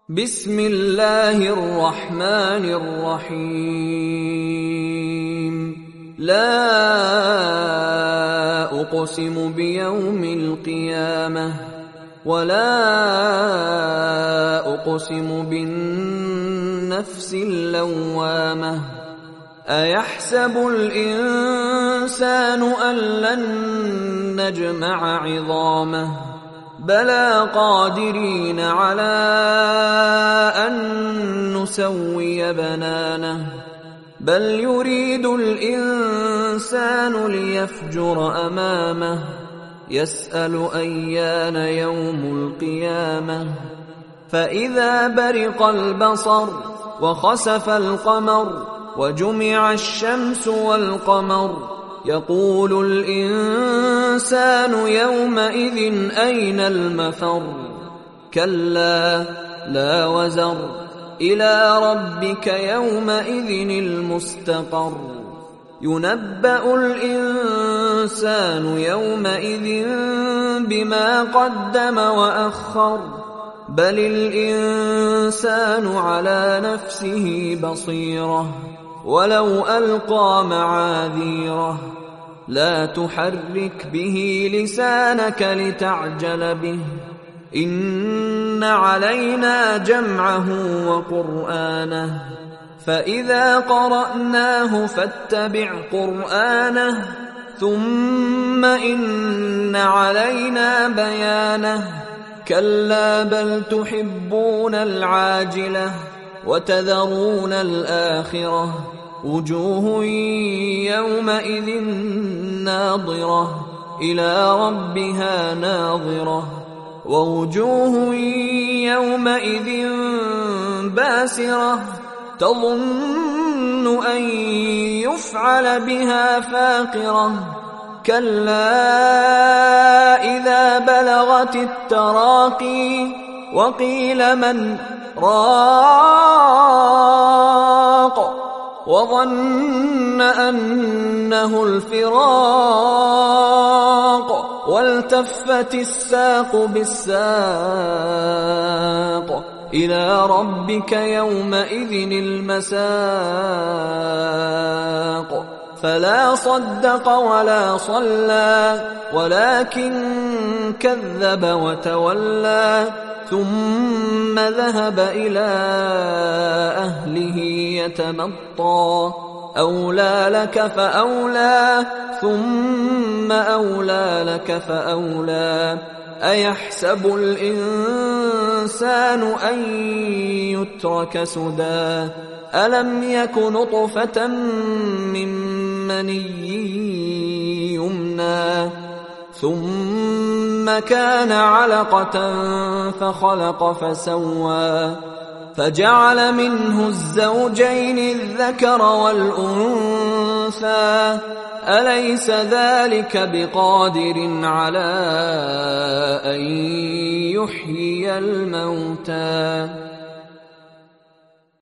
بسم الله الرحمن الرحيم. لا أقسم بيوم القيامة ولا أقسم بالنفس اللوامة. أيحسب الإنسان أن لن نجمع عظامه بلى قادرين على أن نسوي بنانه بل يريد الإنسان ليفجر أمامه يسأل أيان يوم القيامة فإذا برق البصر وخسف القمر وجمع الشمس والقمر يقول الإنسان يومئذ أين المفر كلا لا وزر إلى ربك يومئذ المستقر ينبأ الإنسان يومئذ بما قدم وأخر بل الإنسان على نفسه بصيرة ولو ألقى معاذيره لا تحرك به لسانك لتعجل به إن علينا جمعه وقرآنه فإذا قرأناه فاتبع قرآنه ثم إن علينا بيانه كلا بل تحبون العاجلة وتذرون الآخرة وجوه يومئذ ناظرة إلى ربها ناظرة ووجوه يومئذ باسرة تظن أن يفعل بها فاقرة كلا إذا بلغت التراقي وقيل من راق وظن أنه الفراق والتفت الساق بالساق إلى ربك يومئذ المساق فلا صدق ولا صلى ولكن كذب وتولى ثم ذهب إلى أهله يتمطى أولى لك فأولى ثم أولى لك فأولى أيحسب الإنسان أن يترك سدى ألم يك نطفة من مني يمنى ثم كان علقة فخلق فسوى فجعل منه الزوجين الذكر والأنثى أليس ذلك بقادر على أن يحيي الموتى